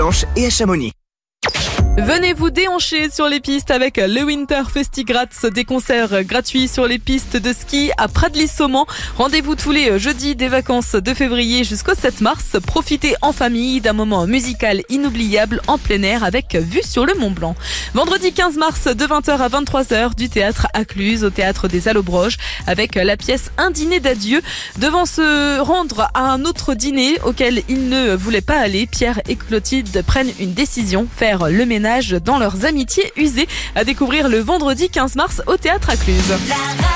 Blanche et à Chamonix. Venez vous déhancher sur les pistes avec le Winter Festigrat, des concerts gratuits sur les pistes de ski à Pradly-Saumont. Rendez-vous tous les jeudis des vacances de février jusqu'au 7 mars. Profitez en famille d'un moment musical inoubliable en plein air avec vue sur le Mont Blanc. Vendredi 15 mars de 20h à 23h du théâtre à Cluse au théâtre des Allobroges avec la pièce Un dîner d'adieu. Devant se rendre à un autre dîner auquel ils ne voulaient pas aller, Pierre et Clotilde prennent une décision, faire le ménage dans leurs amitiés usées, à découvrir le vendredi 15 mars au théâtre à Cluse.